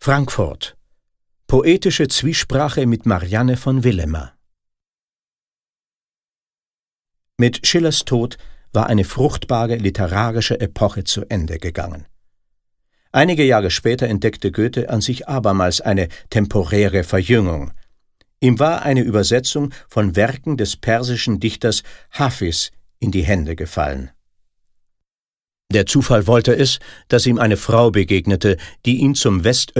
Frankfurt. Poetische Zwiesprache mit Marianne von Villemer. Mit Schillers Tod war eine fruchtbare literarische Epoche zu Ende gegangen. Einige Jahre später entdeckte Goethe an sich abermals eine temporäre Verjüngung. Ihm war eine Übersetzung von Werken des persischen Dichters Hafiz in die Hände gefallen. Der Zufall wollte es, dass ihm eine Frau begegnete, die ihn zum